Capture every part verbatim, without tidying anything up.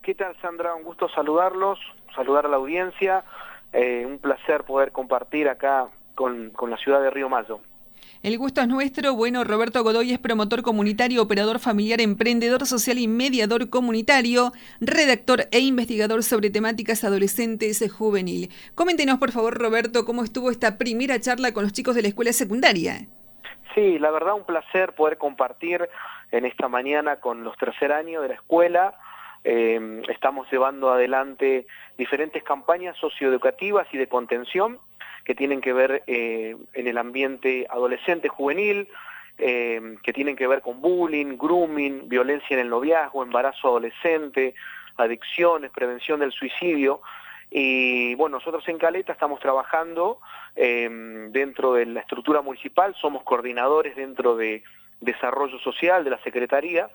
¿Qué tal, Sandra? Un gusto saludarlos, saludar a la audiencia. Eh, un placer poder compartir acá con, con la ciudad de Río Mayo. El gusto es nuestro. Bueno, Roberto Godoy es promotor comunitario, operador familiar, emprendedor social y mediador comunitario, redactor e investigador sobre temáticas adolescentes y juvenil. Coméntenos, por favor, Roberto, cómo estuvo esta primera charla con los chicos de la escuela secundaria. Sí, la verdad, un placer poder compartir en esta mañana con los tercer años de la escuela. Eh, estamos llevando adelante diferentes campañas socioeducativas y de contención que tienen que ver eh, en el ambiente adolescente juvenil, eh, que tienen que ver con bullying, grooming, violencia en el noviazgo, embarazo adolescente, adicciones, prevención del suicidio. Y bueno, nosotros en Caleta estamos trabajando eh, dentro de la estructura municipal, somos coordinadores dentro de desarrollo social de la Secretaría.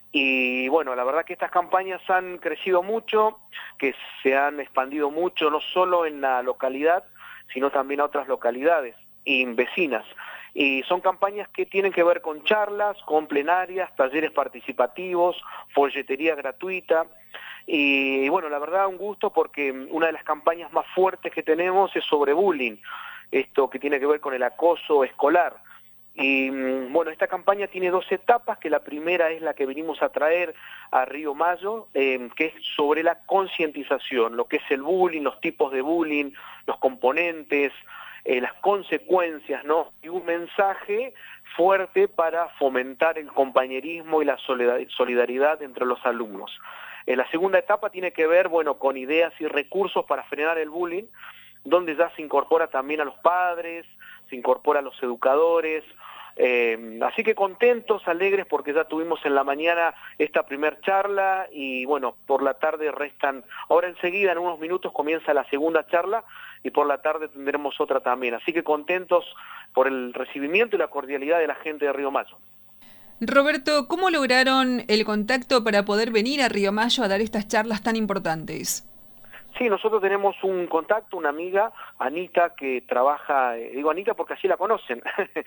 Y bueno, la verdad que estas campañas han crecido mucho, que se han expandido mucho, no solo en la localidad, sino también a otras localidades y vecinas. Y son campañas que tienen que ver con charlas, con plenarias, talleres participativos, folletería gratuita. Y bueno, la verdad un gusto porque una de las campañas más fuertes que tenemos es sobre bullying, esto que tiene que ver con el acoso escolar. Y bueno, esta campaña tiene dos etapas, que la primera es la que venimos a traer a Río Mayo, eh, que es sobre la concientización, lo que es el bullying, los tipos de bullying, los componentes, eh, las consecuencias, ¿no? Y un mensaje fuerte para fomentar el compañerismo y la solidaridad entre los alumnos. Eh, la segunda etapa tiene que ver, bueno, con ideas y recursos para frenar el bullying, donde ya se incorpora también a los padres, se incorpora a los educadores. Eh, así que contentos, alegres, porque ya tuvimos en la mañana esta primer charla y bueno, por la tarde restan, ahora enseguida en unos minutos comienza la segunda charla y por la tarde tendremos otra también. Así que contentos por el recibimiento y la cordialidad de la gente de Río Mayo. Roberto, ¿cómo lograron el contacto para poder venir a Río Mayo a dar estas charlas tan importantes? Sí, nosotros tenemos un contacto, una amiga, Anita, que trabaja, eh, digo Anita porque así la conocen, eh,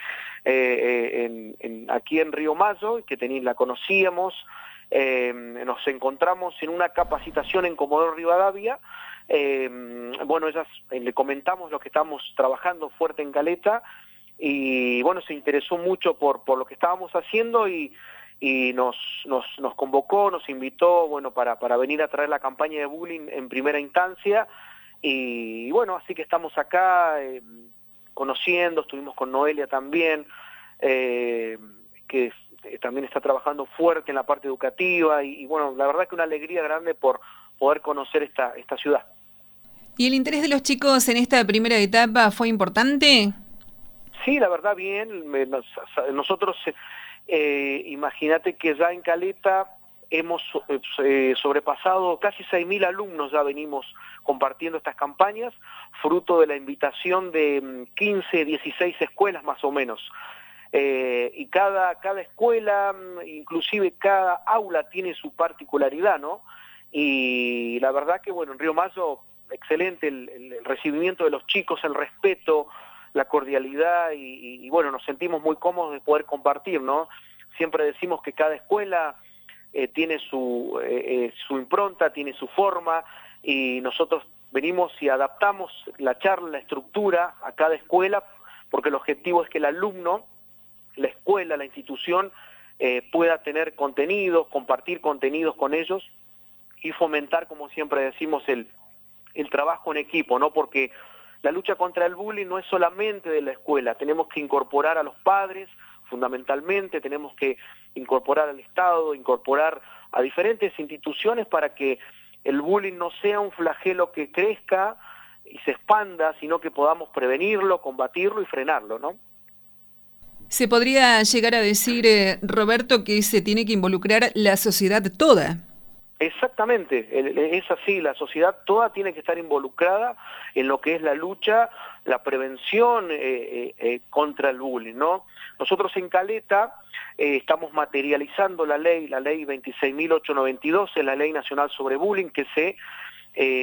eh, en, en, aquí en Río Mayo, que tení, la conocíamos, eh, nos encontramos en una capacitación en Comodoro Rivadavia, eh, bueno, ellas eh, le comentamos lo que estamos trabajando fuerte en Caleta, y bueno, se interesó mucho por, por lo que estábamos haciendo y... y nos, nos, nos convocó, nos invitó, bueno, para, para venir a traer la campaña de bullying en primera instancia, y, y bueno, así que estamos acá eh, conociendo, estuvimos con Noelia también, eh, que eh, también está trabajando fuerte en la parte educativa, y, y bueno, la verdad que una alegría grande por poder conocer esta, esta ciudad. ¿Y el interés de los chicos en esta primera etapa fue importante? Sí, la verdad bien, me, nos, nosotros... Eh, imagínate que ya en Caleta hemos eh, sobrepasado casi seis mil alumnos, ya venimos compartiendo estas campañas, fruto de la invitación de quince, dieciséis escuelas más o menos. Eh, y cada, cada escuela, inclusive cada aula tiene su particularidad, ¿no? Y la verdad que, bueno, en Río Mayo, excelente el, el, el recibimiento de los chicos, el respeto, la cordialidad y, y, y bueno, nos sentimos muy cómodos de poder compartir, ¿no? Siempre decimos que cada escuela eh, tiene su, eh, eh, su impronta, tiene su forma y nosotros venimos y adaptamos la charla, la estructura a cada escuela porque el objetivo es que el alumno, la escuela, la institución eh, pueda tener contenidos, compartir contenidos con ellos y fomentar, como siempre decimos, el, el trabajo en equipo, ¿no? Porque la lucha contra el bullying no es solamente de la escuela, tenemos que incorporar a los padres, fundamentalmente, tenemos que incorporar al Estado, incorporar a diferentes instituciones para que el bullying no sea un flagelo que crezca y se expanda, sino que podamos prevenirlo, combatirlo y frenarlo, ¿no? Se podría llegar a decir, eh, Roberto, que se tiene que involucrar la sociedad toda. Exactamente, es así, la sociedad toda tiene que estar involucrada en lo que es la lucha, la prevención eh, eh, contra el bullying, ¿no? Nosotros en Caleta eh, estamos materializando la ley, la ley veintiséis mil ochocientos noventa y dos, es la ley nacional sobre bullying que se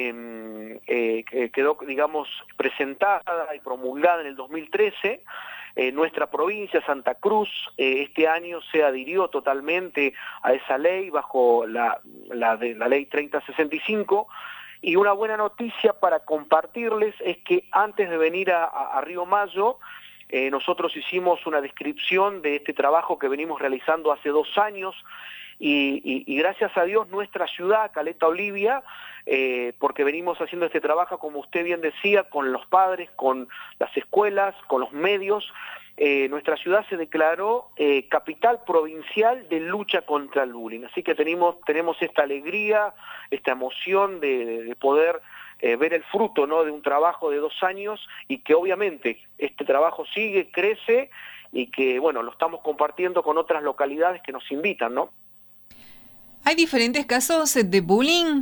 eh, eh, quedó, digamos, presentada y promulgada en el dos mil trece, Eh, nuestra provincia, Santa Cruz, eh, este año se adhirió totalmente a esa ley bajo la, la, de, la ley treinta sesenta y cinco, y una buena noticia para compartirles es que antes de venir a, a, a Río Mayo, eh, nosotros hicimos una descripción de este trabajo que venimos realizando hace dos años, y, y, y gracias a Dios nuestra ciudad, Caleta Olivia, eh, porque venimos haciendo este trabajo, como usted bien decía, con los padres, con las escuelas, con los medios, eh, nuestra ciudad se declaró eh, capital provincial de lucha contra el bullying. Así que tenemos, tenemos esta alegría, esta emoción de, de, de poder eh, ver el fruto, ¿no?, de un trabajo de dos años, y que obviamente este trabajo sigue, crece, y que, bueno, lo estamos compartiendo con otras localidades que nos invitan, ¿no? ¿Hay diferentes casos de bullying?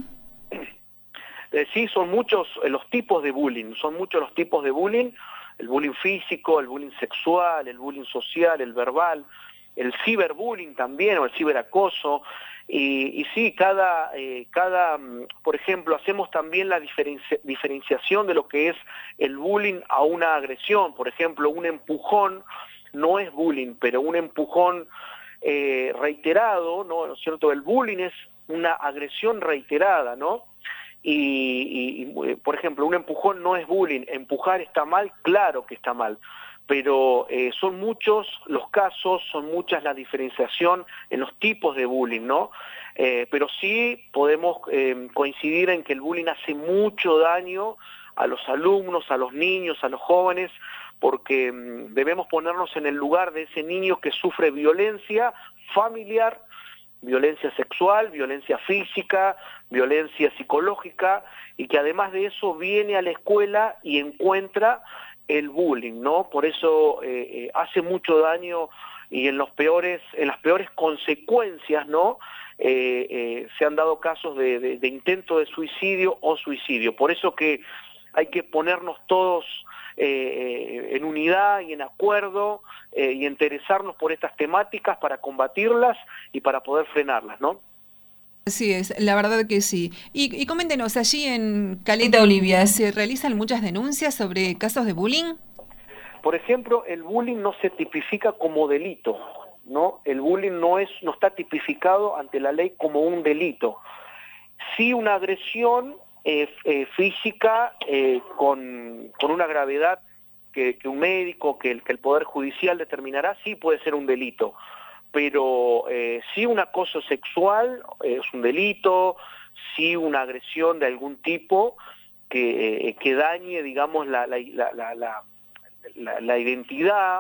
Eh, sí, son muchos eh, los tipos de bullying, son muchos los tipos de bullying, el bullying físico, el bullying sexual, el bullying social, el verbal, el ciberbullying también, o el ciberacoso, y, y sí, cada, eh, cada, por ejemplo, hacemos también la diferencia, diferenciación de lo que es el bullying a una agresión. Por ejemplo, un empujón no es bullying, pero un empujón eh, reiterado, ¿no? ¿No es cierto? El bullying es una agresión reiterada, ¿no? Y, y, por ejemplo, un empujón no es bullying, empujar está mal, claro que está mal, pero eh, son muchos los casos, son muchas la diferenciación en los tipos de bullying, ¿no? Eh, pero sí podemos eh, coincidir en que el bullying hace mucho daño a los alumnos, a los niños, a los jóvenes, porque mm, debemos ponernos en el lugar de ese niño que sufre violencia familiar, violencia sexual, violencia física, violencia psicológica, y que además de eso viene a la escuela y encuentra el bullying, ¿no? Por eso eh, eh, hace mucho daño, y en los peores, en las peores consecuencias, ¿no? Eh, eh, se han dado casos de, de, de intento de suicidio o suicidio. Por eso que hay que ponernos todos eh, en unidad y en acuerdo, eh, y interesarnos por estas temáticas para combatirlas y para poder frenarlas, ¿no? Así es, la verdad que sí. Y, y coméntenos, allí en Caleta Olivia, ¿se realizan muchas denuncias sobre casos de bullying? Por ejemplo, el bullying no se tipifica como delito, ¿no? El bullying no es, no está tipificado ante la ley como un delito. Sí, una agresión eh, eh, física eh, con, con una gravedad que, que un médico, que el, que el Poder Judicial determinará, sí puede ser un delito. Pero eh, sí, un acoso sexual eh, es un delito, sí una agresión de algún tipo que, eh, que dañe, digamos, la, la, la, la, la, la, la identidad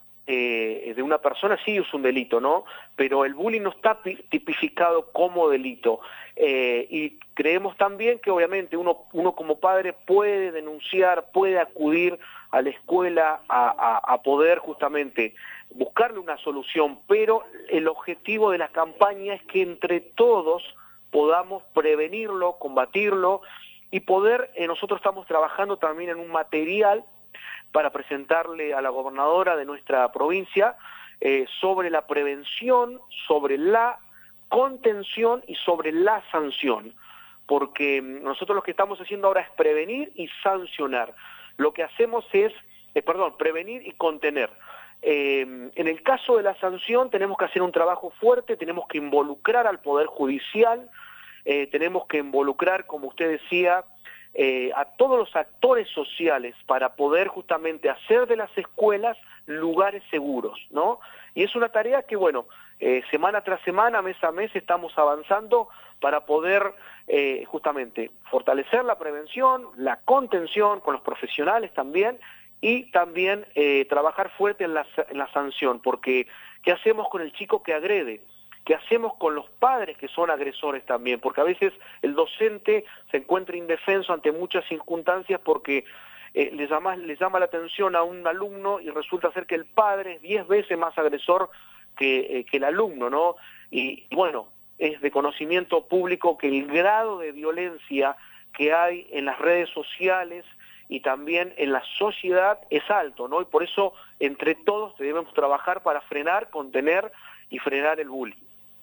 eh, de una persona, sí es un delito, ¿no? Pero el bullying no está tipificado como delito. Eh, y creemos también que obviamente uno, uno como padre puede denunciar, puede acudir a la escuela a, a, a poder justamente buscarle una solución, pero el objetivo de la campaña es que entre todos podamos prevenirlo, combatirlo, y poder, eh, nosotros estamos trabajando también en un material para presentarle a la gobernadora de nuestra provincia eh, sobre la prevención, sobre la contención y sobre la sanción, porque nosotros lo que estamos haciendo ahora es prevenir y sancionar. Lo que hacemos es, eh, perdón, prevenir y contener. Eh, en el caso de la sanción tenemos que hacer un trabajo fuerte, tenemos que involucrar al Poder Judicial, eh, tenemos que involucrar, como usted decía, eh, a todos los actores sociales para poder justamente hacer de las escuelas lugares seguros, ¿no? Y es una tarea que, bueno, eh, semana tras semana, mes a mes, estamos avanzando para poder eh, justamente fortalecer la prevención, la contención con los profesionales también, y también eh, trabajar fuerte en la, en la sanción, porque ¿qué hacemos con el chico que agrede? ¿Qué hacemos con los padres que son agresores también? Porque a veces el docente se encuentra indefenso ante muchas circunstancias porque eh, le, llama, le llama la atención a un alumno y resulta ser que el padre es diez veces más agresor que, eh, que el alumno, ¿no? Y, y bueno, es de conocimiento público que el grado de violencia que hay en las redes sociales y también en la sociedad es alto, ¿no? Y por eso entre todos debemos trabajar para frenar, contener y frenar el bullying.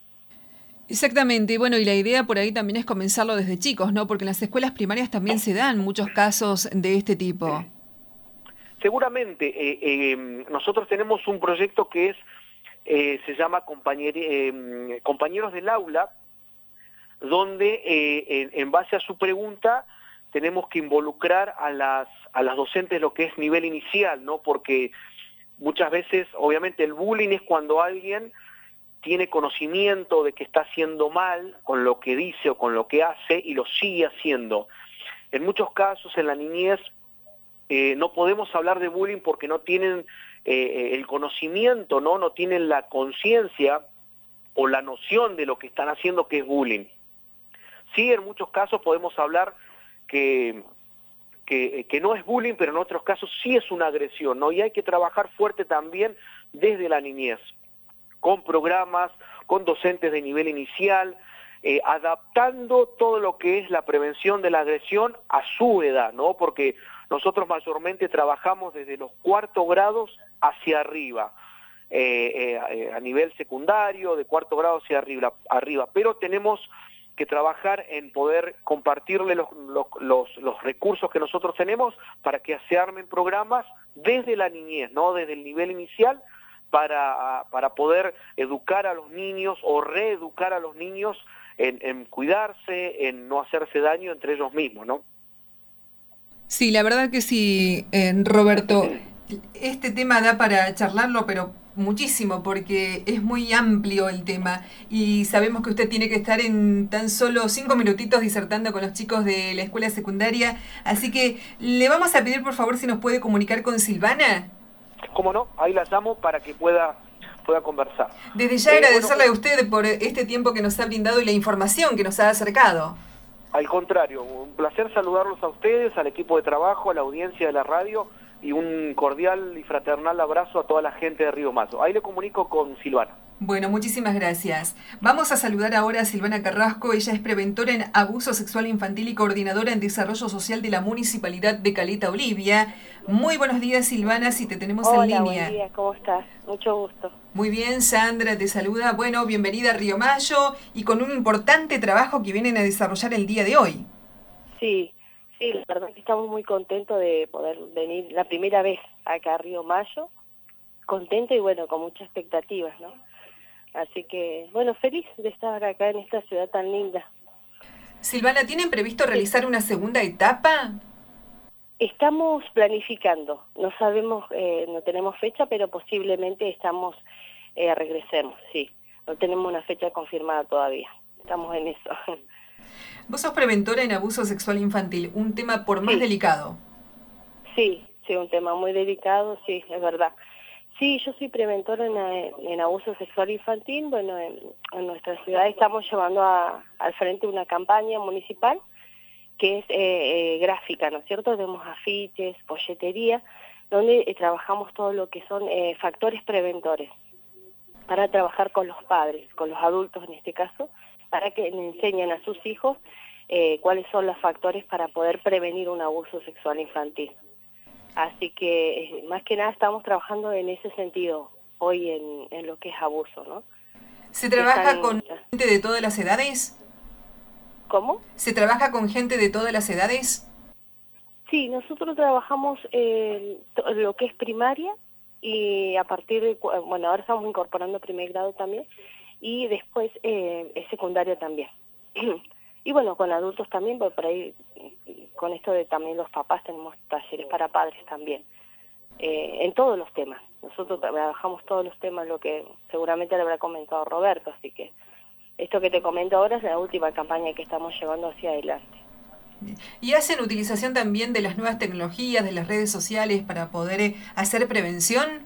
Exactamente, bueno, y la idea por ahí también es comenzarlo desde chicos, ¿no? Porque en las escuelas primarias también se dan muchos casos de este tipo. seguramente, eh, eh, nosotros tenemos un proyecto que es, eh, se llama Compañer, eh, Compañeros del Aula, donde eh, en, en base a su pregunta tenemos que involucrar a las, a las docentes lo que es nivel inicial, ¿no? Porque muchas veces, obviamente, el bullying es cuando alguien tiene conocimiento de que está haciendo mal con lo que dice o con lo que hace y lo sigue haciendo. En muchos casos, en la niñez, eh, no podemos hablar de bullying porque no tienen eh, el conocimiento, ¿no? No tienen la conciencia o la noción de lo que están haciendo, que es bullying. Sí, en muchos casos podemos hablar que, que, que no es bullying, pero en otros casos sí es una agresión, ¿no? Y hay que trabajar fuerte también desde la niñez, con programas, con docentes de nivel inicial, eh, adaptando todo lo que es la prevención de la agresión a su edad, ¿no? Porque nosotros mayormente trabajamos desde los cuartos grados hacia arriba, eh, eh, a nivel secundario, de cuarto grado hacia arriba, arriba, pero tenemos que trabajar en poder compartirle los, los, los, los recursos que nosotros tenemos para que se armen programas desde la niñez, ¿no? Desde el nivel inicial, para, para poder educar a los niños o reeducar a los niños en, en cuidarse, en no hacerse daño entre ellos mismos, ¿no? Sí, la verdad que sí, eh, Roberto. Este tema da para charlarlo, pero muchísimo, porque es muy amplio el tema y sabemos que usted tiene que estar en tan solo cinco minutitos disertando con los chicos de la escuela secundaria, así que le vamos a pedir por favor si nos puede comunicar con Silvana. Cómo no, ahí la llamo para que pueda, pueda conversar. Desde ya eh, agradecerle bueno, a usted por este tiempo que nos ha brindado y la información que nos ha acercado. Al contrario, un placer saludarlos a ustedes, al equipo de trabajo, a la audiencia de la radio, y un cordial y fraternal abrazo a toda la gente de Río Mayo. Ahí le comunico con Silvana. Bueno, muchísimas gracias. Vamos a saludar ahora a Silvana Carrasco. Ella es preventora en abuso sexual infantil y coordinadora en desarrollo social de la Municipalidad de Caleta Olivia. Muy buenos días, Silvana, si te tenemos Hola, en línea. Hola, buen día, ¿cómo estás? Mucho gusto. Muy bien, Sandra te saluda. Bueno, bienvenida a Río Mayo y con un importante trabajo que vienen a desarrollar el día de hoy. Sí. Sí, la verdad que estamos muy contentos de poder venir la primera vez acá a Río Mayo, contento y bueno, con muchas expectativas, ¿no? Así que, bueno, feliz de estar acá en esta ciudad tan linda. Silvana, ¿tienen previsto realizar una segunda etapa? Estamos planificando, no sabemos, eh, no tenemos fecha, pero posiblemente estamos, eh, regresemos, sí. No tenemos una fecha confirmada todavía, estamos en eso. Vos sos preventora en abuso sexual infantil, un tema por más sí. delicado. Sí, sí, un tema muy delicado, sí, es verdad. Sí, yo soy preventora en, en abuso sexual infantil. Bueno, en, en nuestra ciudad estamos llevando a, al frente una campaña municipal que es eh, eh, gráfica, ¿no es cierto? Tenemos afiches, folletería, donde eh, trabajamos todo lo que son eh, factores preventores para trabajar con los padres, con los adultos en este caso, para que le enseñen a sus hijos eh, cuáles son los factores para poder prevenir un abuso sexual infantil. Así que, eh, más que nada, estamos trabajando en ese sentido hoy en, en lo que es abuso, ¿no? ¿Se trabaja Están, con gente de todas las edades? ¿Cómo? ¿Se trabaja con gente de todas las edades? Sí, nosotros trabajamos eh, lo que es primaria y a partir de, bueno, ahora estamos incorporando primer grado también, y después eh, es secundaria también. Y bueno, con adultos también, porque por ahí, con esto de también los papás, tenemos talleres para padres también, eh, en todos los temas. Nosotros trabajamos todos los temas, lo que seguramente le habrá comentado Roberto, así que esto que te comento ahora es la última campaña que estamos llevando hacia adelante. ¿Y hacen utilización también de las nuevas tecnologías, de las redes sociales para poder eh, hacer prevención?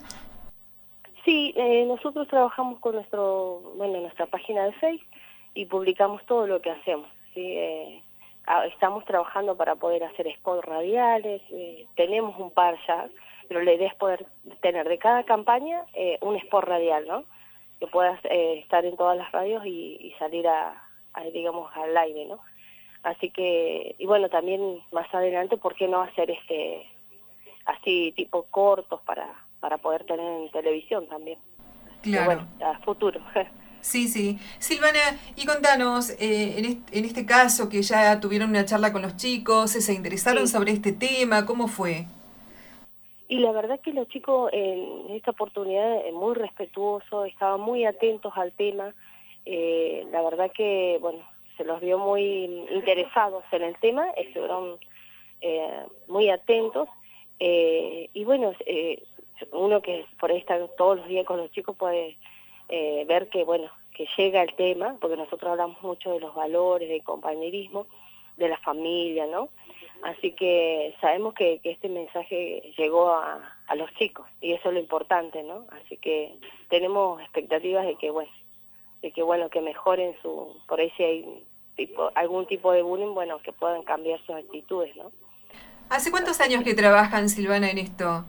Sí, eh, nosotros trabajamos con nuestro, bueno, nuestra página de Facebook y publicamos todo lo que hacemos, ¿sí? Eh, estamos trabajando para poder hacer spots radiales, eh, tenemos un par ya, pero la idea es poder tener de cada campaña eh, un spot radial, ¿no? Que puedas eh, estar en todas las radios y, y salir a, a, digamos, al aire, ¿no? Así que, y bueno, también más adelante, ¿por qué no hacer este así tipo cortos para, para poder tener en televisión también? Claro. Bueno, a futuro. Sí, sí. Silvana, y contanos, eh, en, este, en este caso que ya tuvieron una charla con los chicos, ¿se interesaron sí. sobre este tema? ¿Cómo fue? Y la verdad que los chicos en esta oportunidad eh, muy respetuosos, estaban muy atentos al tema, eh, la verdad que, bueno, se los vio muy interesados en el tema, estuvieron eh, muy atentos, eh, y bueno, eh, uno que por ahí está todos los días con los chicos puede eh, ver que, bueno, que llega el tema, porque nosotros hablamos mucho de los valores, del compañerismo, de la familia, ¿no? Así que sabemos que, que este mensaje llegó a, a los chicos, y eso es lo importante, ¿no? Así que tenemos expectativas de que, bueno, de que, bueno, que mejoren su, por ahí si hay tipo, algún tipo de bullying, bueno, que puedan cambiar sus actitudes, ¿no? ¿Hace cuántos Así años que, que trabajan, Silvana, en esto?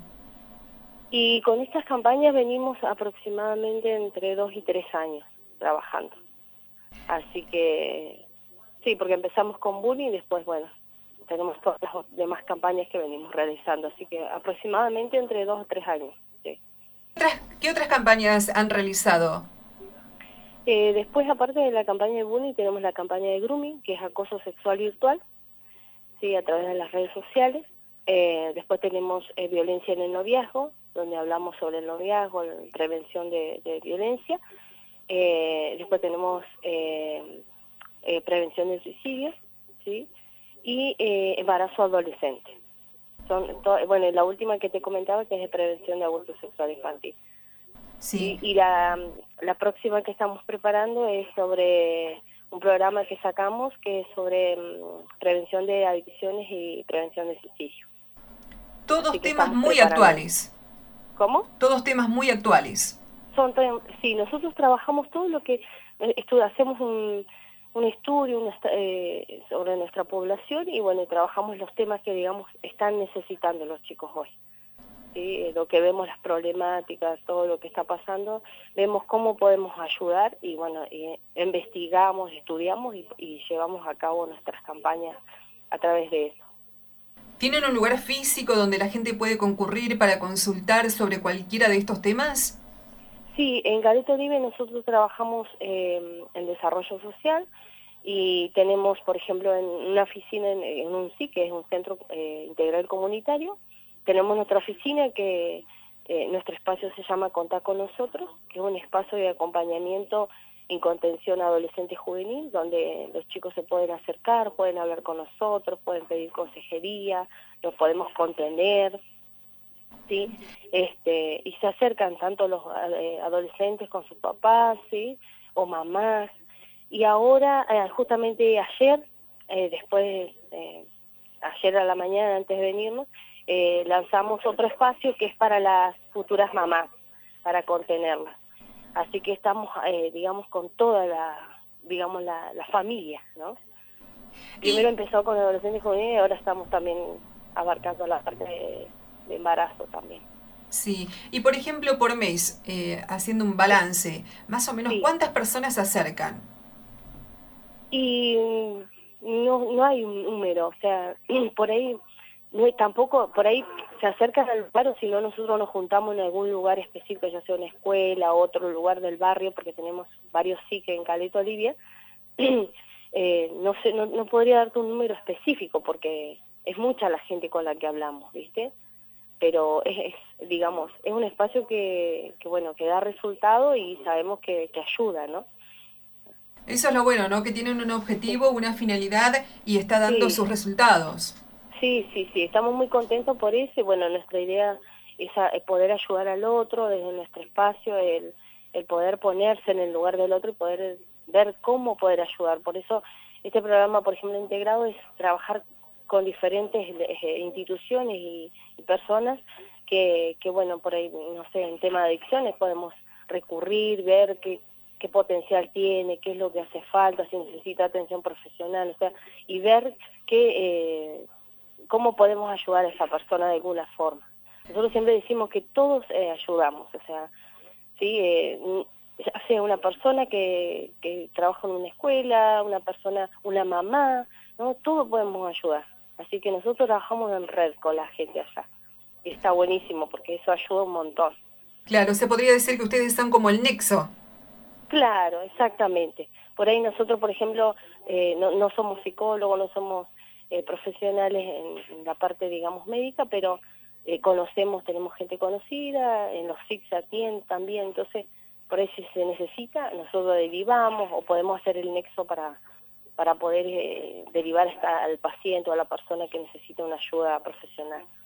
y con estas campañas venimos aproximadamente entre dos y tres años trabajando. Así que, sí, porque empezamos con bullying y después, bueno, tenemos todas las demás campañas que venimos realizando. Así que aproximadamente entre dos o tres años, sí. ¿Otras- ¿Qué otras campañas han realizado? Eh, después, aparte de la campaña de bullying, tenemos la campaña de grooming, que es acoso sexual virtual, sí, a través de las redes sociales. Eh, después tenemos eh, violencia en el noviazgo, donde hablamos sobre el noviazgo, la prevención de, de violencia. Eh, después tenemos eh, eh, prevención de suicidio, ¿sí? Y eh, embarazo adolescente. Son to- bueno, y la última que te comentaba, que es de prevención de abuso sexual infantil. Sí. ¿Sí? Y la, la próxima que estamos preparando es sobre un programa que sacamos, que es sobre um, prevención de adicciones y prevención de suicidio. Así Todos que temas estamos muy preparando. actuales. ¿Cómo? Todos temas muy actuales. Son tre- sí, nosotros trabajamos todo lo que eh, estu- hacemos un, un estudio una esta- eh, sobre nuestra población y bueno, trabajamos los temas que digamos están necesitando los chicos hoy. ¿Sí? Eh, Lo que vemos, las problemáticas, todo lo que está pasando, vemos cómo podemos ayudar y bueno, eh, investigamos, estudiamos y, y llevamos a cabo nuestras campañas a través de eso. ¿Tienen un lugar físico donde la gente puede concurrir para consultar sobre cualquiera de estos temas? Sí, en Gareto Libre nosotros trabajamos eh, en desarrollo social y tenemos, por ejemplo, en una oficina, en, en un C I, que es un centro eh, integral comunitario, tenemos nuestra oficina que eh, nuestro espacio se llama Contá con Nosotros, que es un espacio de acompañamiento en contención adolescente y juvenil, donde los chicos se pueden acercar, pueden hablar con nosotros, pueden pedir consejería, los podemos contener, ¿sí? Este, y se acercan tanto los eh, adolescentes con sus papás, ¿sí? O mamás. Y ahora, eh, justamente ayer, eh, después, eh, ayer a la mañana antes de venirnos, eh, lanzamos otro espacio que es para las futuras mamás, para contenerlas. Así que estamos, eh, digamos, con toda la, digamos, la, la familia, ¿no? Y, Primero empezó con adolescentes jóvenes y ahora estamos también abarcando la parte de, de embarazo también. sí, y por ejemplo, por mes, eh, haciendo un balance, más o menos, Sí, ¿cuántas personas se acercan? y mm, no no hay un número, o sea, por ahí no hay, tampoco, por ahí se acercan al lugar o si no nosotros nos juntamos en algún lugar específico, ya sea una escuela, otro lugar del barrio, porque tenemos varios S I C en Caleta Olivia. eh, no sé, no, no podría darte un número específico porque es mucha la gente con la que hablamos, ¿viste? Pero es, es digamos, es un espacio que, que bueno, que da resultado y sabemos que, que ayuda, ¿no? Eso es lo bueno, ¿no? Que tienen un Sí, objetivo, una finalidad y está dando sí, sus resultados. sí, sí, sí, estamos muy contentos por eso y bueno, nuestra idea es a- es poder ayudar al otro desde nuestro espacio, el, el poder ponerse en el lugar del otro y poder ver cómo poder ayudar. Por eso este programa, por ejemplo, integrado es trabajar con diferentes eh, instituciones y, y personas que, que, bueno, por ahí, no sé, en tema de adicciones podemos recurrir, ver qué, qué potencial tiene, qué es lo que hace falta, si necesita atención profesional, o sea, y ver qué... Eh, cómo podemos ayudar a esa persona de alguna forma. Nosotros siempre decimos que todos eh, ayudamos, o sea, sí, eh, ya sea una persona que, que trabaja en una escuela, una persona, una mamá, ¿no? Todos podemos ayudar. Así que nosotros trabajamos en red con la gente allá. Y está buenísimo porque eso ayuda un montón. Claro, se podría decir que ustedes son como el nexo. Claro, exactamente. Por ahí nosotros, por ejemplo, eh, no, no somos psicólogos, no somos eh, profesionales en, en la parte, digamos, médica, pero eh, conocemos, tenemos gente conocida, en los S I C se atiende también, entonces por ahí si se necesita, nosotros derivamos o podemos hacer el nexo para, para poder eh, derivar hasta al paciente o a la persona que necesita una ayuda profesional.